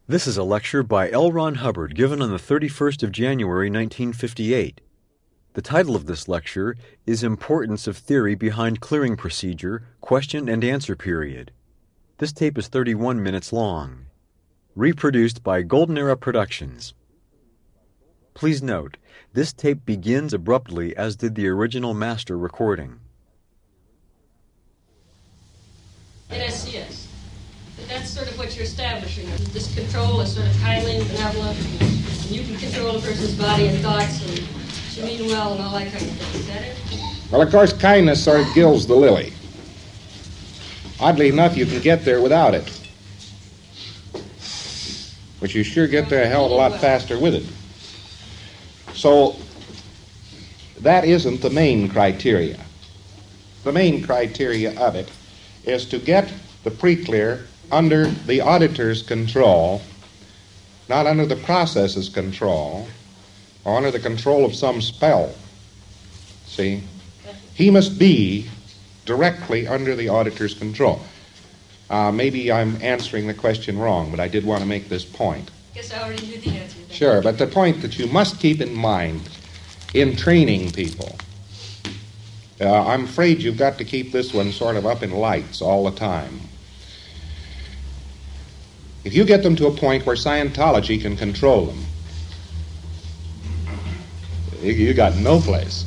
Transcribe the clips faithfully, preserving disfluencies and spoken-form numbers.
This is a lecture by L. Ron Hubbard given on the thirty-first of January, nineteen fifty-eight. The title of this lecture is Importance of Theory Behind Clearing Procedure, Question and Answer Period. This tape is thirty-one minutes long. Reproduced by Golden Era Productions. Please note, this tape begins abruptly as did the original master recording. Yes, yes. That's sort of what you're establishing. This control is sort of kindly and benevolent, and you can control a person's body and thoughts, and you mean well and all that kind of thing. Is that it? Well, of course, kindness sort of gilds the lily. Oddly enough, you can get there without it. But you sure get there a hell of a lot faster with it. So, that isn't the main criteria. The main criteria of it is to get the pre-clear under the auditor's control, not under the process's control, or under the control of some spell. See? He must be directly under the auditor's control. Uh, maybe I'm answering the question wrong, but I did want to make this point. Guess I already knew the answer. Sure, but the point that you must keep in mind in training people, uh, I'm afraid you've got to keep this one sort of up in lights all the time. If you get them to a point where Scientology can control them, you, you got no place.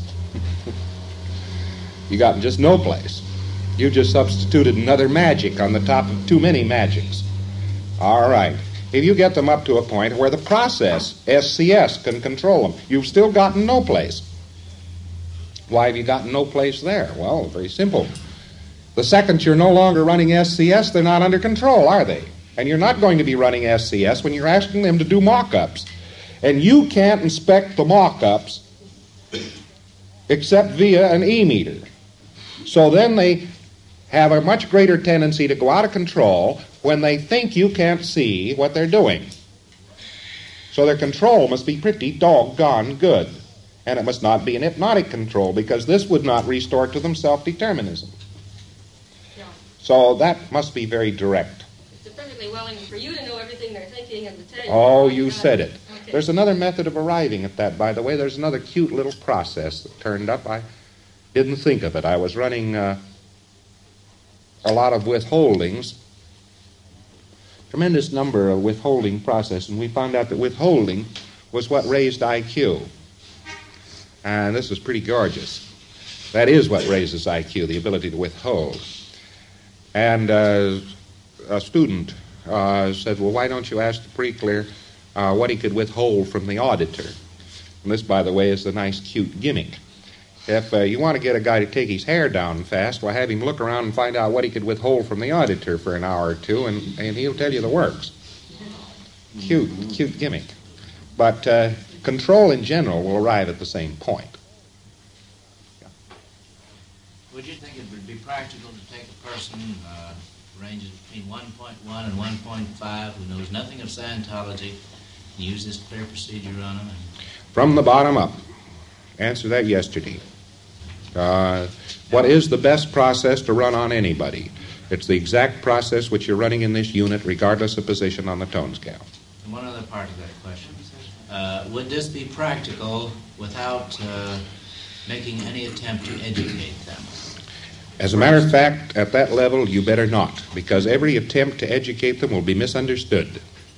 You got just no place. You just substituted another magic on the top of too many magics. All right. If you get them up to a point where the process, S C S, can control them, you've still gotten no place. Why have you gotten no place there? Well, very simple. The second you're no longer running S C S, they're not under control, are they? And you're not going to be running S C S when you're asking them to do mock-ups. And you can't inspect the mock-ups except via an E-meter. So then they have a much greater tendency to go out of control when they think you can't see what they're doing. So their control must be pretty doggone good. And it must not be an hypnotic control, because this would not restore to them self-determinism. No. So that must be very direct. It's perfectly willing for you to know everything they're thinking and to tell you. Oh, you said it. Okay. There's another method of arriving at that, by the way. There's another cute little process that turned up. I didn't think of it. I was running uh, a lot of withholdings, tremendous number of withholding process, and we found out that withholding was what raised I Q. And this was pretty gorgeous. That is what raises I Q, the ability to withhold. And uh, a student uh, said, well, why don't you ask the pre-clear uh, what he could withhold from the auditor? And this, by the way, is the nice, cute gimmick. If uh, you want to get a guy to take his hair down fast, well, have him look around and find out what he could withhold from the auditor for an hour or two, and, and he'll tell you the works. Cute, cute gimmick. But uh, control in general will arrive at the same point. Yeah. Would you think it would be practical to take a person uh, ranges between one point one and one point five who knows nothing of Scientology and use this clear procedure on them? And... From the bottom up. Answer that yesterday. Uh, what is the best process to run on anybody? It's the exact process which you're running in this unit, regardless of position on the tone scale. And one other part of that question. Uh, would this be practical without uh, making any attempt to educate them? As a matter of fact, at that level, you better not, because every attempt to educate them will be misunderstood.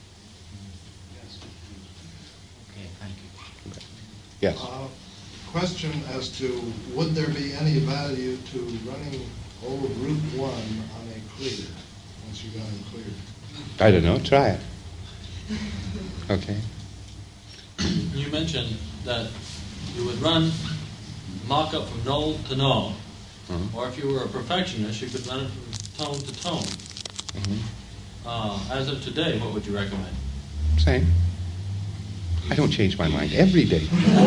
Okay, thank you. Yes. Uh, question as to would there be any value to running old Route one on a clear once you got him cleared? I don't know. Try it. Okay. You mentioned that you would run mock-up from null to null. Mm-hmm. Or if you were a perfectionist, you could run it from tone to tone. Mm-hmm. Uh, as of today, what would you recommend? Same. I don't change my mind every day.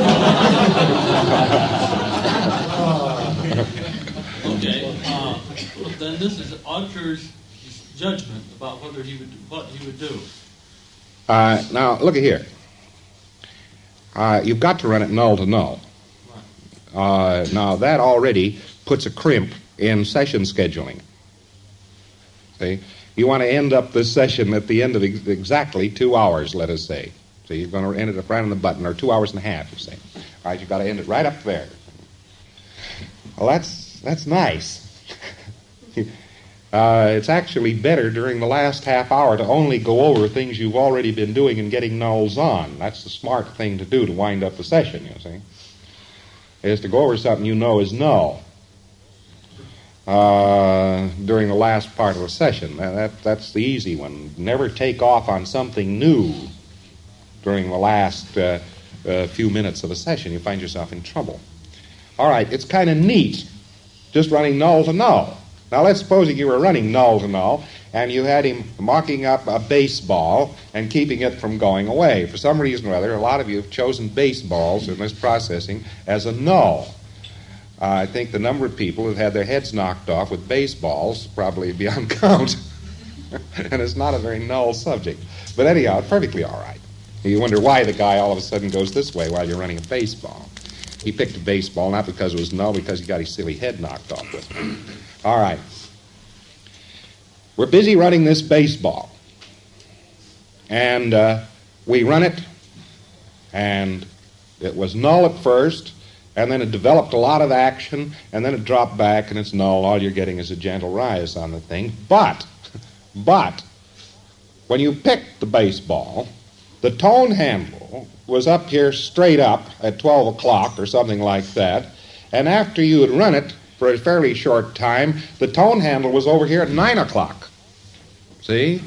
Okay. Uh, then this is the auditor's judgment about whether he would what he would do. Uh, now, look at here. Uh, you've got to run it null to null. Uh, now, that already puts a crimp in session scheduling. See? You want to end up this session at the end of ex- exactly two hours, let us say. So you're going to end it up right on the button, or two hours and a half, you say. All right, you've got to end it right up there. Well, that's that's nice. uh, it's actually better during the last half hour to only go over things you've already been doing and getting nulls on. That's the smart thing to do to wind up the session, you see. Is to go over something you know is null uh, during the last part of the session. That, that, that's the easy one. Never take off on something new during the last uh, uh, few minutes of a session. You find yourself in trouble. All right, it's kind of neat just running null to null. Now let's suppose that you were running null to null and you had him mocking up a baseball and keeping it from going away. For some reason or other, a lot of you have chosen baseballs in this processing as a null. Uh, I think the number of people who've had their heads knocked off with baseballs probably beyond count. And it's not a very null subject. But anyhow, it's perfectly all right. You wonder why the guy all of a sudden goes this way while you're running a baseball. He picked a baseball not because it was null, because he got his silly head knocked off with it. All right. We're busy running this baseball. And uh, we run it, and it was null at first, and then it developed a lot of action, and then it dropped back, and it's null. All you're getting is a gentle rise on the thing. But, but, when you picked the baseball, the tone handle was up here straight up at twelve o'clock or something like that, and after you had run it for a fairly short time, the tone handle was over here at nine o'clock. See?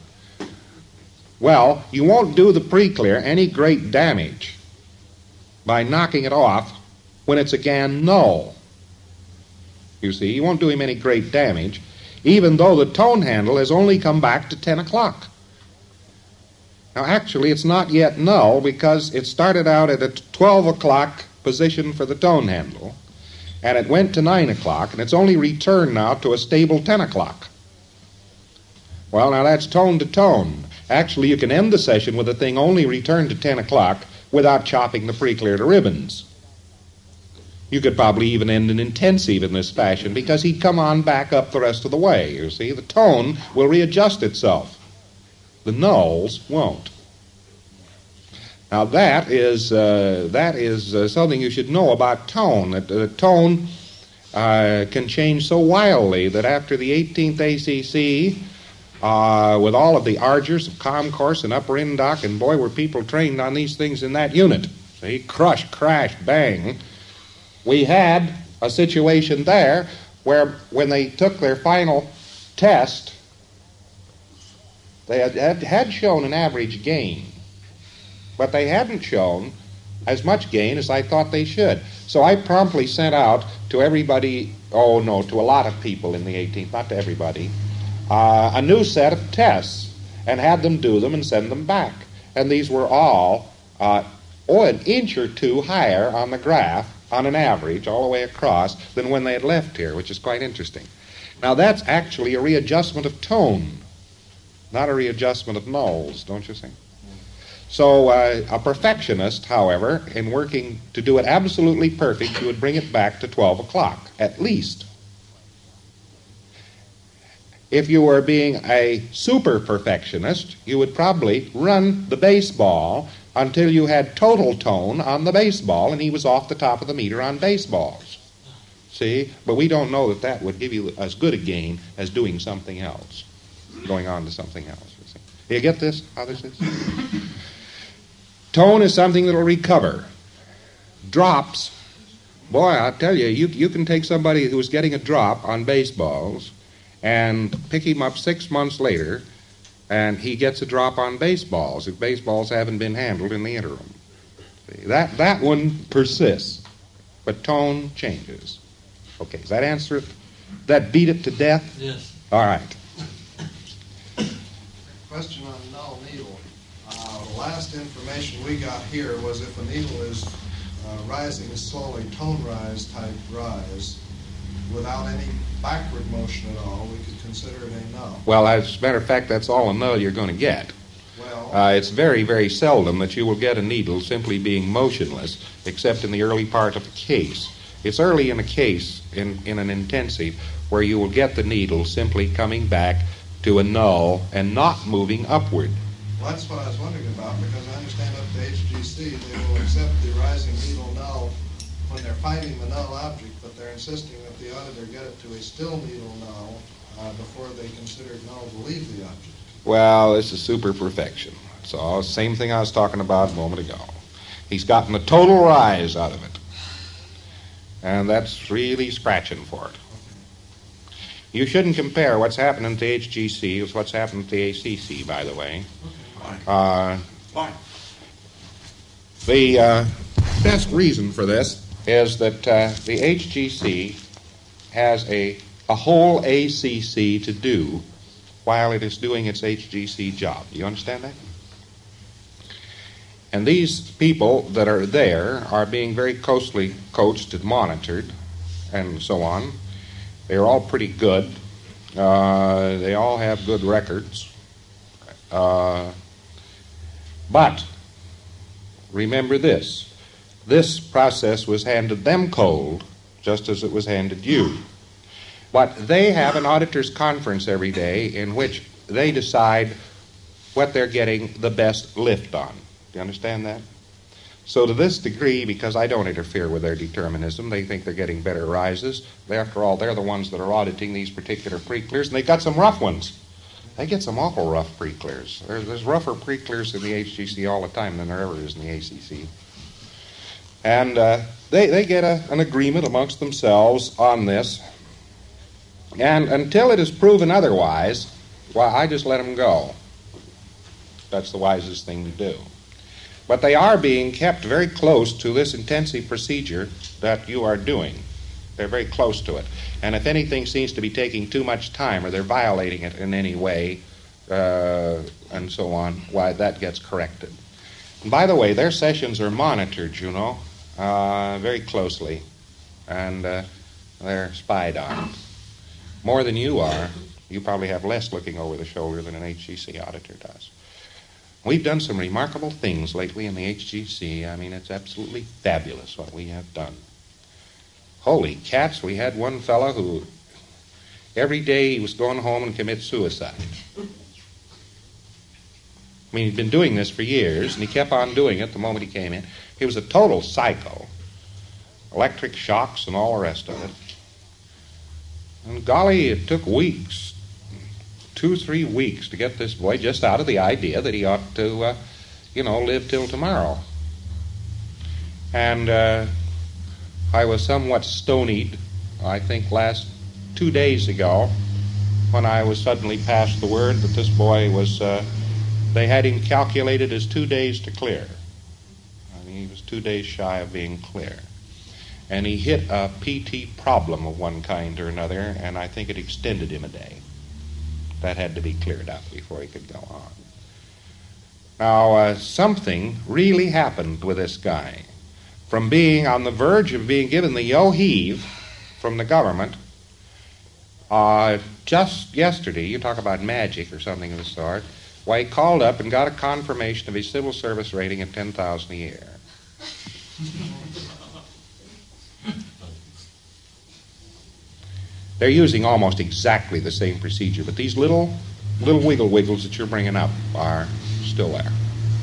Well, you won't do the pre-clear any great damage by knocking it off when it's again null. You see, you won't do him any great damage, even though the tone handle has only come back to ten o'clock. Now, actually, it's not yet null because it started out at a twelve o'clock position for the tone handle, and it went to nine o'clock, and it's only returned now to a stable ten o'clock. Well, now that's tone to tone. Actually, you can end the session with the thing only returned to ten o'clock without chopping the pre-clear to ribbons. You could probably even end an intensive in this fashion because he'd come on back up the rest of the way, you see. The tone will readjust itself. The nulls won't. Now that is uh, that is uh, something you should know about tone. That uh, tone uh, can change so wildly that after the eighteenth A C C, uh, with all of the argers of Comcourse and Upper Indoc, and boy, were people trained on these things in that unit. See, crush, crash, bang. We had a situation there where when they took their final test, they had, had shown an average gain, but they hadn't shown as much gain as I thought they should. So I promptly sent out to everybody, oh no, to a lot of people in the eighteenth, not to everybody, uh, a new set of tests and had them do them and send them back. And these were all, uh, oh, an inch or two higher on the graph, on an average, all the way across, than when they had left here, which is quite interesting. Now that's actually a readjustment of tone, not a readjustment of nulls, don't you think? So uh, a perfectionist, however, in working to do it absolutely perfect, you would bring it back to twelve o'clock, at least. If you were being a super perfectionist, you would probably run the baseball until you had total tone on the baseball, and he was off the top of the meter on baseballs. See? But we don't know that that would give you as good a gain as doing something else. Going on to something else. You see. You get this, how this is? Tone is something that will recover. Drops, boy, I'll tell you, you, you can take somebody who was getting a drop on baseballs and pick him up six months later, and he gets a drop on baseballs if baseballs haven't been handled in the interim. See, that, that one persists, but tone changes. Okay, does that answer it? That beat it to death? Yes. All right. Question on null needle. Uh, the last information we got here was if a needle is uh, rising slowly, tone rise type rise, without any backward motion at all, we could consider it a null. Well, as a matter of fact, that's all a null you're going to get. Well, Uh, it's very, very seldom that you will get a needle simply being motionless, except in the early part of the case. It's early in a case, in, in an intensive, where you will get the needle simply coming back to a null and not moving upward. Well, that's what I was wondering about, because I understand up to H G C they will accept the rising needle null when they're finding the null object, but they're insisting that the auditor get it to a still needle null uh, before they consider it null to leave the object. Well, this is super perfection. So, same thing I was talking about a moment ago. He's gotten a total rise out of it. And that's really scratching for it. You shouldn't compare what's happening to H G C with what's happening to A C C, by the way. Uh, the uh, best reason for this is that uh, the H G C has a, a whole A C C to do while it is doing its H G C job. Do you understand that? And these people that are there are being very closely coached and monitored and so on. They're all pretty good. Uh, they all have good records. Uh, but remember this. This process was handed them cold, just as it was handed you. But they have an auditors' conference every day in which they decide what they're getting the best lift on. Do you understand that? So to this degree, because I don't interfere with their determinism, they think they're getting better rises. After all, they're the ones that are auditing these particular pre-clears, and they got some rough ones. They get some awful rough pre-clears. There's, there's rougher pre-clears in the H G C all the time than there ever is in the A C C. And uh, they, they get a, an agreement amongst themselves on this. And until it is proven otherwise, why, I just let them go. That's the wisest thing to do. But they are being kept very close to this intensive procedure that you are doing. They're very close to it. And if anything seems to be taking too much time or they're violating it in any way, uh, and so on, why, that gets corrected. And by the way, their sessions are monitored, you know, uh, very closely. And uh, they're spied on. More than you are. You probably have less looking over the shoulder than an H G C auditor does. We've done some remarkable things lately in the H G C. I mean, it's absolutely fabulous what we have done. Holy cats, we had one fellow who every day he was going home and commit suicide. I mean, he'd been doing this for years, and he kept on doing it the moment he came in. He was a total psycho. Electric shocks and all the rest of it. And golly, it took weeks, two, three weeks to get this boy just out of the idea that he ought to, uh, you know, live till tomorrow. And uh, I was somewhat stonied, I think, last two days ago when I was suddenly passed the word that this boy was, uh, they had him calculated as two days to clear. I mean, he was two days shy of being clear. And he hit a P T problem of one kind or another, and I think it extended him a day. That had to be cleared up before he could go on. Now, uh, something really happened with this guy. From being on the verge of being given the yo-heave from the government, uh, just yesterday, you talk about magic or something of the sort, why, he called up and got a confirmation of his civil service rating at ten thousand dollars a year. They're using almost exactly the same procedure, but these little, little wiggle wiggles that you're bringing up are still there.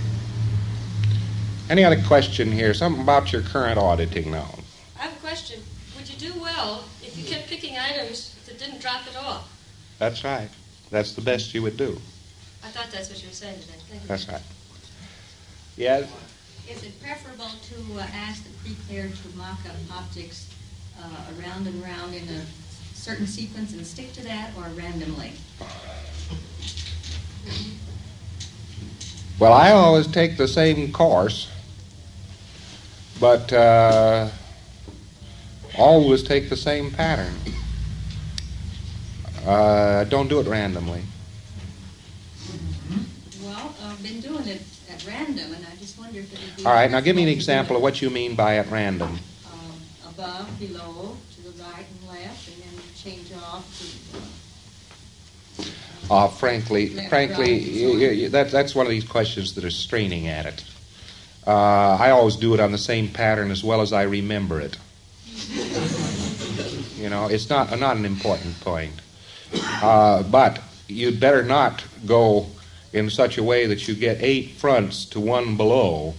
Any other question here? Something about your current auditing now. I have a question. Would you do well if you kept picking items that didn't drop it off? That's right. That's the best you would do. I thought that's what you were saying today. Thank you. That's right. Yes? Is it preferable to uh, ask the pre-clear to mock up objects uh, around and around in a certain sequence and stick to that, or randomly? Well, I always take the same course, but uh, always take the same pattern. Uh, don't do it randomly. Well, I've been doing it at random, and I just wonder if it would be... All right, now give me an example of what you mean by at random. Um, above, below, to the right and left, and then change off to... Uh, frankly, frankly, you, you, that, that's one of these questions that are straining at it. Uh, I always do it on the same pattern as well as I remember it. You know, it's not not an important point. Uh, but you'd better not go in such a way that you get eight fronts to one below.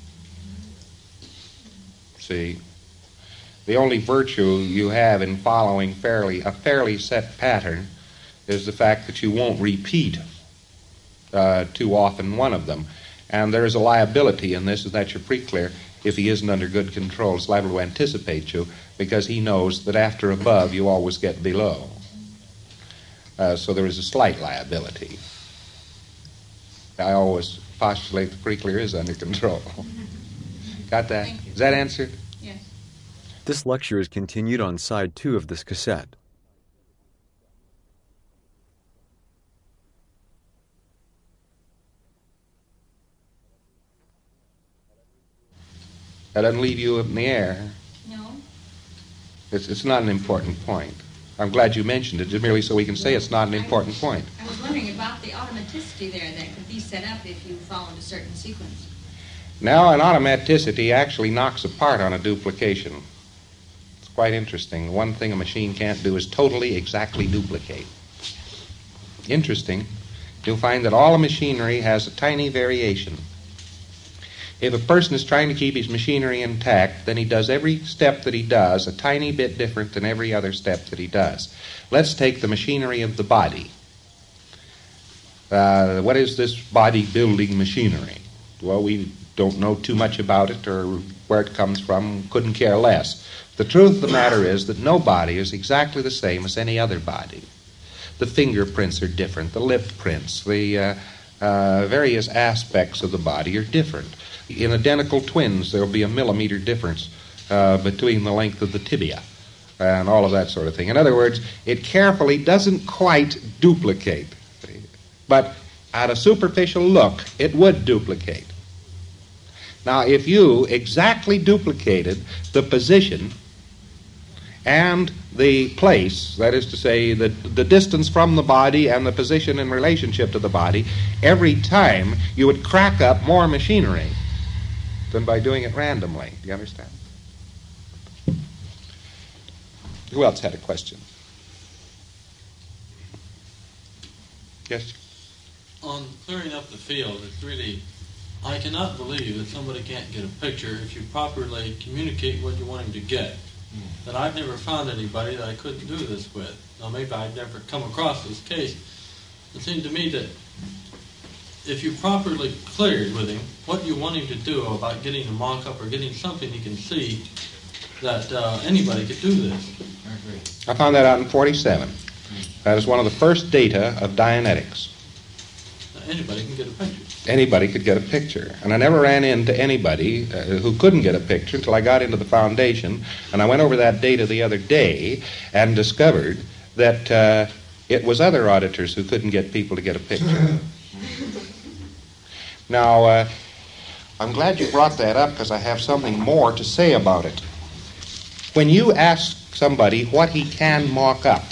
See, the only virtue you have in following fairly a fairly set pattern is the fact that you won't repeat uh, too often one of them. And there is a liability in this, is that you're pretty clear, if he isn't under good control, is liable to anticipate you, because he knows that after above you always get below. Uh, so there is a slight liability. I always postulate the pretty clear is under control. Got that? Is that answered? Yes. This lecture is continued on side two of this cassette. That doesn't leave you up in the air. No. It's, it's not an important point. I'm glad you mentioned it, just merely so we can say it's not an important point. I was wondering about the automaticity there that could be set up if you followed a certain sequence. Now, an automaticity actually knocks apart on a duplication. It's quite interesting. One thing a machine can't do is totally exactly duplicate. Interesting. You'll find that all the machinery has a tiny variation. If a person is trying to keep his machinery intact, then he does every step that he does a tiny bit different than every other step that he does. Let's take the machinery of the body. Uh, what is this body-building machinery? Well, we don't know too much about it or where it comes from, couldn't care less. The truth of the matter is that no body is exactly the same as any other body. The fingerprints are different, the lip prints, the uh, uh, various aspects of the body are different. In identical twins, there will be a millimeter difference uh, between the length of the tibia and all of that sort of thing. In other words, it carefully doesn't quite duplicate. But at a superficial look, it would duplicate. Now, if you exactly duplicated the position and the place, that is to say, the, the distance from the body and the position in relationship to the body, every time you would crack up more machinery than by doing it randomly. Do you understand? Who else had a question? Yes? On clearing up the field, it's really, I cannot believe that somebody can't get a picture if you properly communicate what you want him to get. Mm. That I've never found anybody that I couldn't do this with. Now, maybe I've never come across this case. It seemed to me that if you properly cleared with him what you want him to do about getting a mock-up or getting something he can see, that uh, anybody could do this. I agree. I found that out in forty-seven. That is one of the first data of Dianetics. Now, anybody can get a picture. Anybody could get a picture. And I never ran into anybody uh, who couldn't get a picture until I got into the foundation. And I went over that data the other day and discovered that uh, it was other auditors who couldn't get people to get a picture. Now, uh, I'm glad you brought that up because I have something more to say about it. When you ask somebody what he can mock up,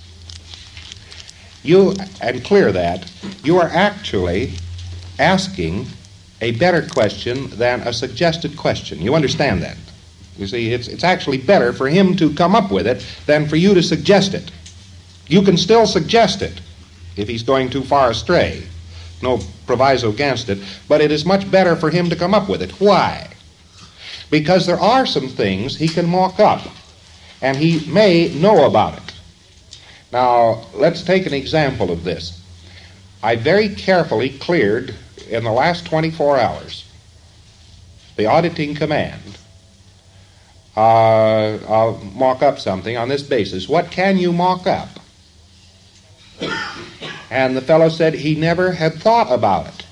you, and clear that, you are actually asking a better question than a suggested question. You understand that? You see, it's, it's actually better for him to come up with it than for you to suggest it. You can still suggest it if he's going too far astray. No proviso against it, but it is much better for him to come up with it. Why? Because there are some things he can mock up, and he may know about it. Now, let's take an example of this. I very carefully cleared, in the last twenty-four hours, the auditing command. Uh, I'll mock up something on this basis. What can you mock up? And the fellow said he never had thought about it.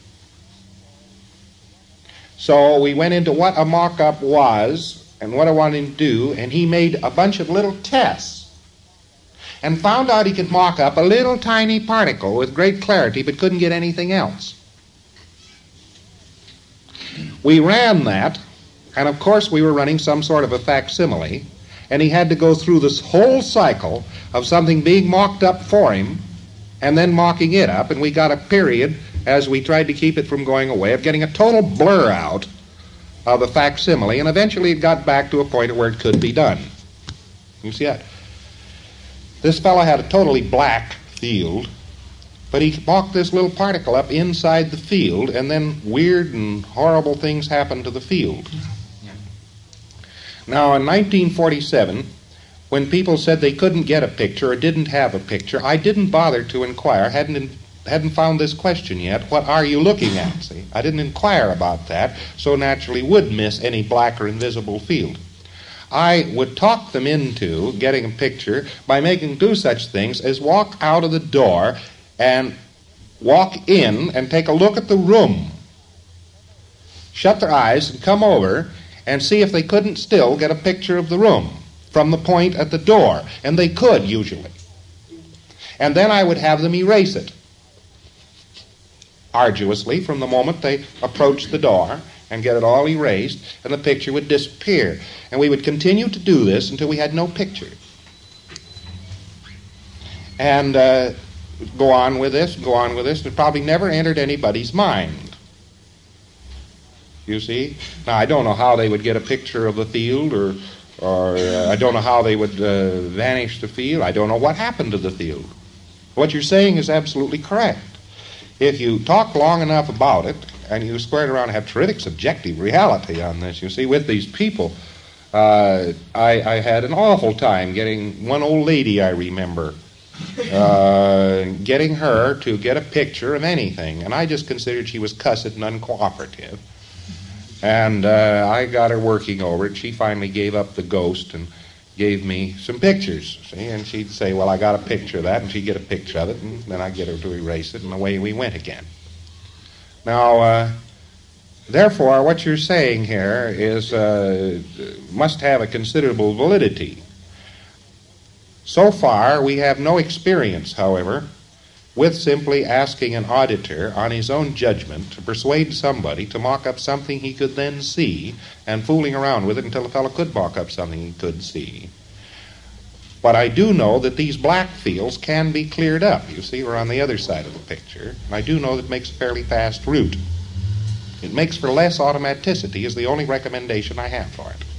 So we went into what a mock-up was and what I wanted him to do, and he made a bunch of little tests and found out he could mock up a little tiny particle with great clarity but couldn't get anything else. We ran that, and of course we were running some sort of a facsimile, and he had to go through this whole cycle of something being mocked up for him and then mocking it up, and we got a period, as we tried to keep it from going away, of getting a total blur out of the facsimile, and eventually it got back to a point where it could be done. You see that? This fellow had a totally black field, But he walked this little particle up inside the field, and then weird and horrible things happened to the field. Yeah. Now, in nineteen forty-seven, when people said they couldn't get a picture or didn't have a picture, I didn't bother to inquire, hadn't hadn't found this question yet, what are you looking at, see? I didn't inquire about that, so naturally would miss any black or invisible field. I would talk them into getting a picture by making them do such things as walk out of the door and walk in and take a look at the room. Shut their eyes and come over and see if they couldn't still get a picture of the room from the point at the door. And they could, usually. And then I would have them erase it arduously from the moment they approached the door and get it all erased, and the picture would disappear. And we would continue to do this until we had no picture. And uh, go on with this, go on with this. It probably never entered anybody's mind. You see? Now, I don't know how they would get a picture of the field, or, or uh, I don't know how they would uh, vanish the field. I don't know what happened to the field. What you're saying is absolutely correct. If you talk long enough about it, and you square it around and have terrific subjective reality on this, you see, with these people, uh, I, I had an awful time getting one old lady I remember, uh, getting her to get a picture of anything, and I just considered she was cussed and uncooperative. And uh, I got her working over it. She finally gave up the ghost and gave me some pictures, see, and she'd say, well, I got a picture of that, and she'd get a picture of it, and then I'd get her to erase it, and away we went again. Now, uh, therefore, what you're saying here is uh, must have a considerable validity. So far, we have no experience, however, with simply asking an auditor on his own judgment to persuade somebody to mock up something he could then see, and fooling around with it until the fellow could mock up something he could see. But I do know that these black fields can be cleared up. You see, we're on the other side of the picture. And I do know that it makes a fairly fast route. It makes for less automaticity is the only recommendation I have for it.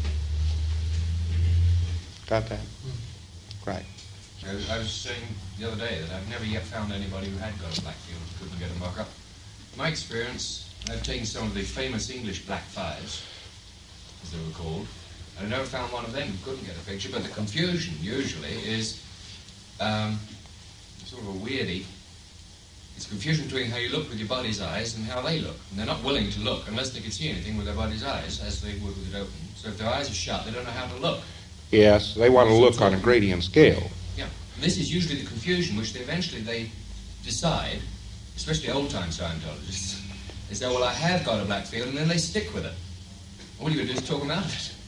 Got that? Right. I was, I was saying the other day that I've never yet found anybody who had got a black field who couldn't get a mock-up. In my experience, I've taken some of the famous English black fives, as they were called, and I've never found one of them who couldn't get a picture, but the confusion usually is um, sort of a weirdie. It's confusion between how you look with your body's eyes and how they look. And they're not willing to look unless they can see anything with their body's eyes, as they would with it open. So if their eyes are shut, they don't know how to look. Yes, they want to look on a gradient scale. Yeah. And this is usually the confusion which they eventually they decide, especially old-time Scientologists, they say, well, I have got a black field, and then they stick with it. All you've got to do is talk them out of it.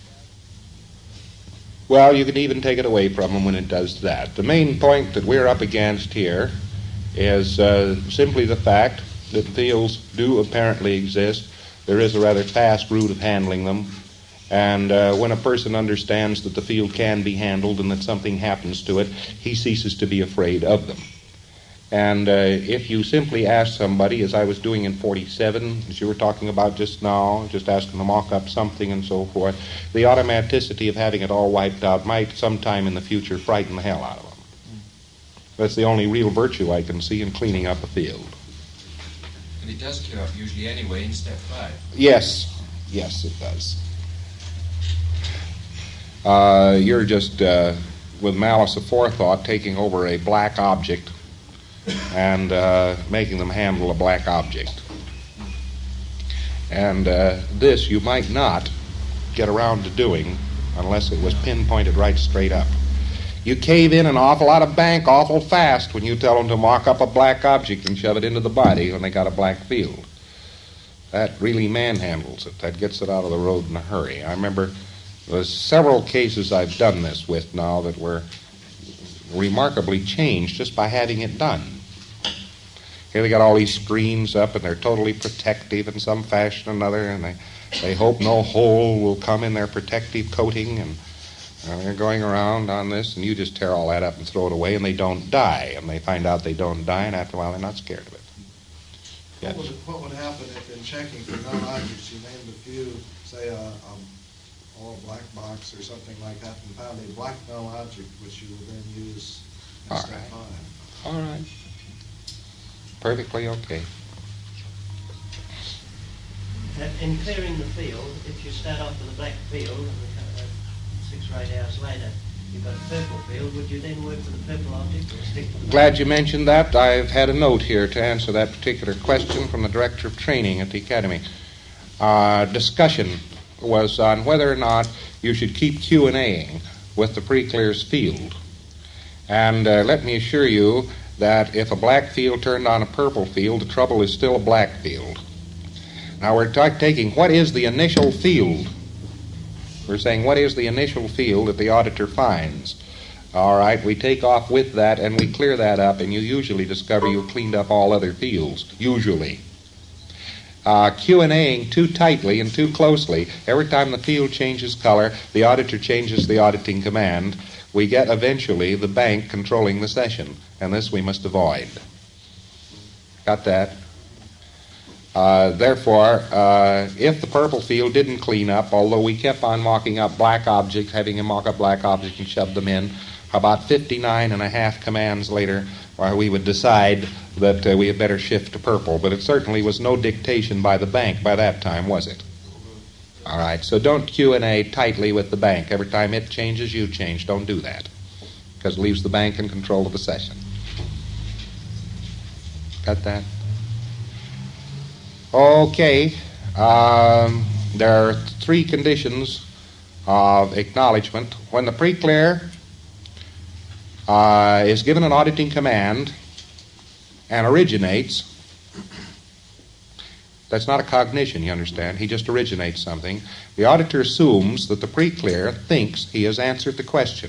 Well, you can even take it away from them when it does that. The main point that we're up against here is uh, simply the fact that fields do apparently exist. There is a rather fast route of handling them. And uh, when a person understands that the field can be handled and that something happens to it, he ceases to be afraid of them. And uh, if you simply ask somebody, as I was doing in forty-seven, as you were talking about just now, just asking them to mock up something and so forth, the automaticity of having it all wiped out might sometime in the future frighten the hell out of them. That's the only real virtue I can see in cleaning up a field. And it does clear up usually anyway in step five. Yes, yes, it does. Uh, you're just, uh, with malice aforethought, taking over a black object and uh, making them handle a black object. And uh, this you might not get around to doing unless it was pinpointed right straight up. You cave in an awful lot of bank awful fast when you tell them to mock up a black object and shove it into the body when they got a black field. That really manhandles it. That gets it out of the road in a hurry. I remember there's several cases I've done this with now that were remarkably changed just by having it done. Here they got all these screens up and they're totally protective in some fashion or another, and they, they hope no hole will come in their protective coating, and uh, they're going around on this, and you just tear all that up and throw it away, and they don't die. And they find out they don't die, and after a while they're not scared of it. Yes. What would, what would happen if in checking for known objects you named a few, say a, a all black box or something like that, and found a black null object which you will then use in All step right. five? All right. perfectly okay. Uh, In clearing the field, if you start off with a black field and uh, six or eight hours later you've got a purple field, would you then work with a purple object or stick to the Glad you mentioned that. I've had a note here to answer that particular question from the Director of Training at the Academy. Uh, discussion was on whether or not you should keep Q and Aing with the pre-clears field. And uh, let me assure you that if a black field turned on a purple field, the trouble is still a black field. Now we're ta- taking what is the initial field. We're saying what is the initial field that the auditor finds. All right, we take off with that and we clear that up, and you usually discover you've cleaned up all other fields, usually. Uh, Q and Aing too tightly and too closely, every time the field changes color, the auditor changes the auditing command. We get eventually the bank controlling the session, and this we must avoid. Got that? Uh, therefore, uh, if the purple field didn't clean up, although we kept on mocking up black objects, having him mock up black objects and shove them in, about fifty-nine and a half commands later, uh, we would decide that uh, we had better shift to purple. But it certainly was no dictation by the bank by that time, was it? All right, so don't Q and A tightly with the bank. Every time it changes, you change. Don't do that, because it leaves the bank in control of the session. Got that? Okay. Um, there are three conditions of acknowledgement. When the pre-clear uh, is given an auditing command and originates, that's not a cognition, you understand. He just originates something. The auditor assumes that the pre-clear thinks he has answered the question.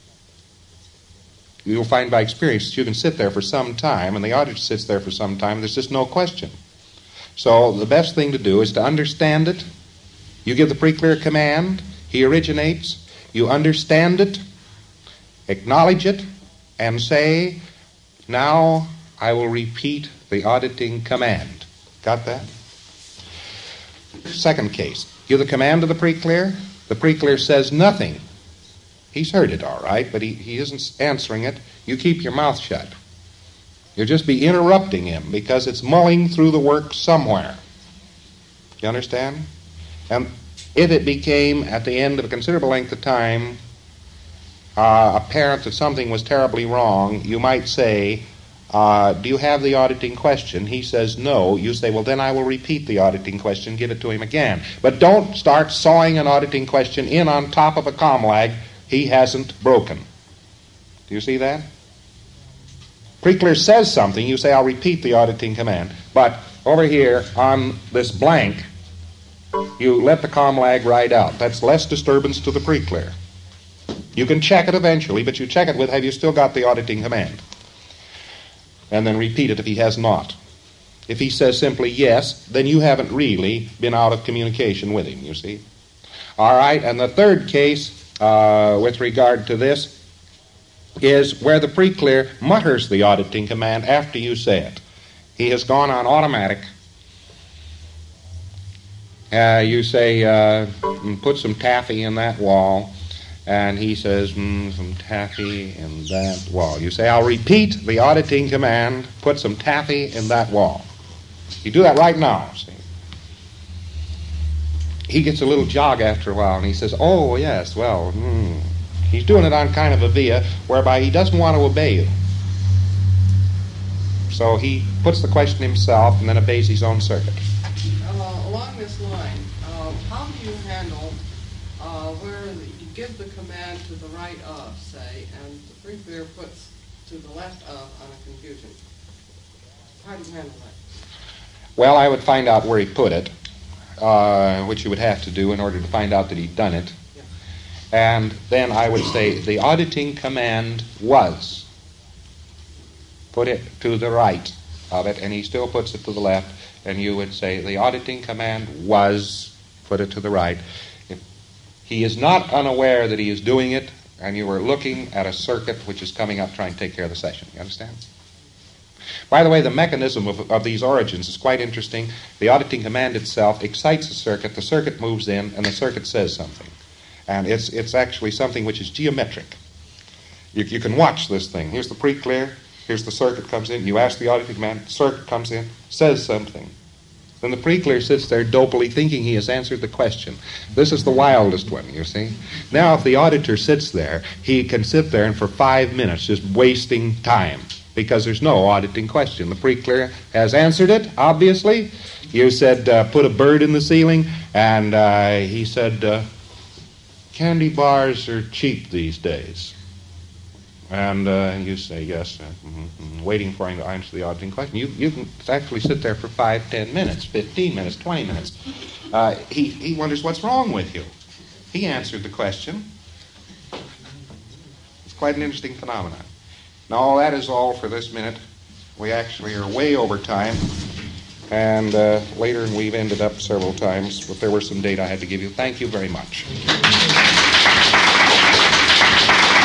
You'll find by experience that you can sit there for some time, and the auditor sits there for some time, and there's just no question. So the best thing to do is to understand it. You give the pre-clear command, he originates, you understand it, acknowledge it, and say, now I will repeat the auditing command. Got that? Second case, give the command to the pre-clear. The pre-clear says nothing. He's heard it all right, but he, he isn't answering it. You keep your mouth shut. You'll just be interrupting him because it's mulling through the work somewhere. You understand? And if it became, at the end of a considerable length of time, uh, apparent that something was terribly wrong, you might say, uh, do you have the auditing question? He says no. You say, well, then I will repeat the auditing question, give it to him again. But don't start sawing an auditing question in on top of a COMLAG he hasn't broken. Do you see that? Pre-clear says something, you say, I'll repeat the auditing command. But over here on this blank, you let the COMLAG ride out. That's less disturbance to the pre-clear. You can check it eventually, but you check it with, have you still got the auditing command? And then repeat it if he has not. If he says simply yes, then you haven't really been out of communication with him, you see. All right, and the third case uh, with regard to this is where the pre-clear mutters the auditing command after you say it. He has gone on automatic. Uh, you say, uh, put some taffy in that wall, and he says, mm, some taffy in that wall. You say, I'll repeat the auditing command, put some taffy in that wall. You do that right now, see. He gets a little jog after a while, and he says, oh, yes, well, hmm. He's doing it on kind of a via whereby he doesn't want to obey you. So he puts the question himself and then obeys his own circuit. Uh, along this line, uh, how do you handle uh, where you give the command to the right of, say, and the pre-clear puts to the left of on a confusion? How do you handle that? Well, I would find out where he put it, uh, which you would have to do in order to find out that he'd done it. And then I would say the auditing command was. Put it to the right of it, and he still puts it to the left, and you would say the auditing command was, put it to the right. If he is not unaware that he is doing it, and you are looking at a circuit which is coming up trying to take care of the session. You understand? By the way, the mechanism of, of these origins is quite interesting. The auditing command itself excites the circuit, the circuit moves in, and the circuit says something. And it's it's actually something which is geometric. You, you can watch this thing. Here's the pre-clear. Here's the circuit comes in. You ask the auditing command. Circuit comes in, says something. Then the pre-clear sits there dopily thinking he has answered the question. This is the wildest one, you see. Now, if the auditor sits there, he can sit there and for five minutes just wasting time because there's no auditing question. The pre-clear has answered it, obviously. You said, uh, put a bird in the ceiling, and uh, he said, uh, candy bars are cheap these days. And uh, you say, yes, uh, mm-hmm, mm-hmm, waiting for him to answer the auditing question. You, you can actually sit there for five, ten minutes, fifteen minutes, twenty minutes. Uh, he, he wonders what's wrong with you. He answered the question. It's quite an interesting phenomenon. Now, that is all for this minute. We actually are way over time. And uh, later we've ended up several times, but there were some data I had to give you. Thank you very much.